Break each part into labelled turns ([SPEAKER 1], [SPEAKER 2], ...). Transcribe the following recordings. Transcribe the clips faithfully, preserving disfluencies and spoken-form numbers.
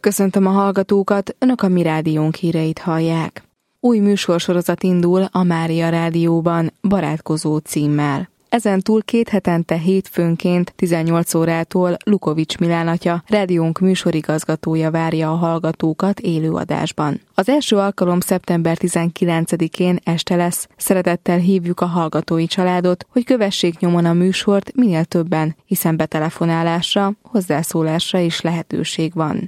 [SPEAKER 1] Köszöntöm a hallgatókat, Önök a Mi Rádiónk híreit hallják. Új műsorsorozat indul a Mária Rádióban, Barátkozó címmel. Ezentúl két hetente hétfőnként tizennyolc órától Lukovics Milán atya, rádiónk műsorigazgatója várja a hallgatókat élőadásban. Az első alkalom szeptember tizenkilencedikén este lesz. Szeretettel hívjuk a hallgatói családot, hogy kövessék nyomon a műsort minél többen, hiszen betelefonálásra, hozzászólásra is lehetőség van.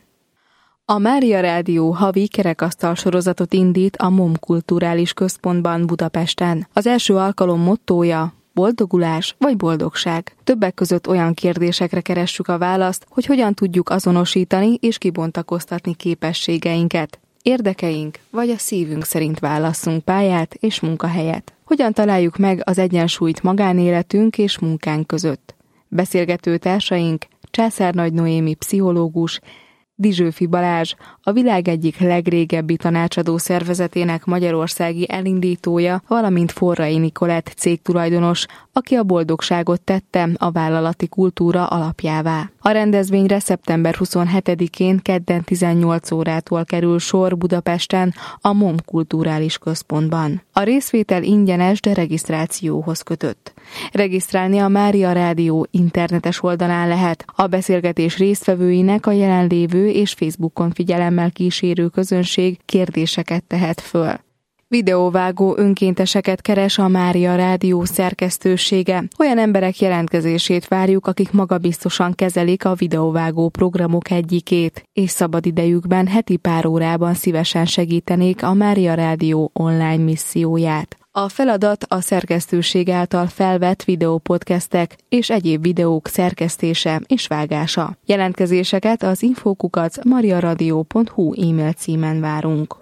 [SPEAKER 1] A Mária Rádió havi kerekasztal sorozatot indít a MOM Kulturális Központban Budapesten. Az első alkalom mottója: boldogulás vagy boldogság. Többek között olyan kérdésekre keressük a választ, hogy hogyan tudjuk azonosítani és kibontakoztatni képességeinket. Érdekeink vagy a szívünk szerint válasszunk pályát és munkahelyet. Hogyan találjuk meg az egyensúlyt magánéletünk és munkánk között. Beszélgető társaink Császárnagy Noémi pszichológus, Dizsőfi Balázs, a világ egyik legrégebbi tanácsadó szervezetének magyarországi elindítója, valamint Forrai Nikolett cégtulajdonos, aki a boldogságot tette a vállalati kultúra alapjává. A rendezvényre szeptember huszonhetedikén kedden tizennyolc órától kerül sor Budapesten a MOM Kulturális Központban. A részvétel ingyenes, de regisztrációhoz kötött. Regisztrálni a Mária Rádió internetes oldalán lehet. A beszélgetés résztvevőinek a jelenlévő és Facebookon figyelemmel kísérő közönség kérdéseket tehet föl. Videóvágó önkénteseket keres a Mária Rádió szerkesztősége. Olyan emberek jelentkezését várjuk, akik magabiztosan kezelik a videóvágó programok egyikét, és szabadidejükben heti pár órában szívesen segítenék a Mária Rádió online misszióját. A feladat a szerkesztőség által felvett videópodcastek és egyéb videók szerkesztése és vágása. Jelentkezéseket az info kukac mariaradio pont hu e-mail címen várunk.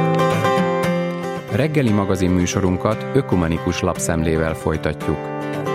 [SPEAKER 2] Reggeli magazin műsorunkat ökumenikus lapszemlével folytatjuk.